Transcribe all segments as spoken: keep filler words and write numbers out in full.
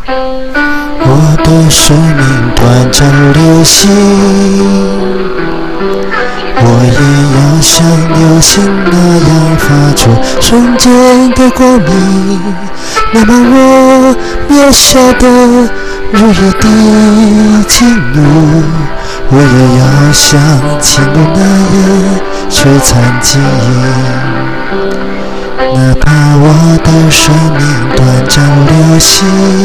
我的生命短暂流星，我也要像流星那样发出瞬间的光明。那么我渺小的如一滴精露，我也要像情路那样璀璨晶莹。哪怕我的生命短暂流星，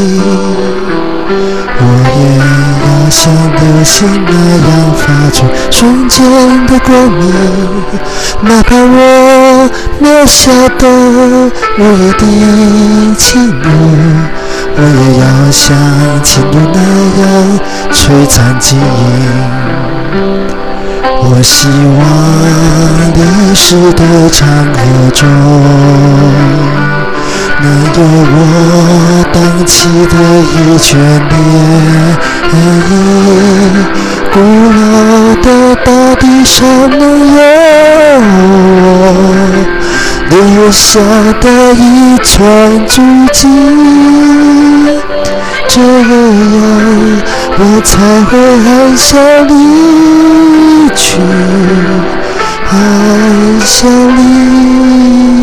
我也要像流星那样发出瞬间的光明。哪怕我渺小的如一滴情露，我也要像情路那样璀璨晶莹。我希望历史的长河中，能有我荡起的一圈涟漪，古老的大地上能有我留下的一串足迹，这样我才会安详离去，安详离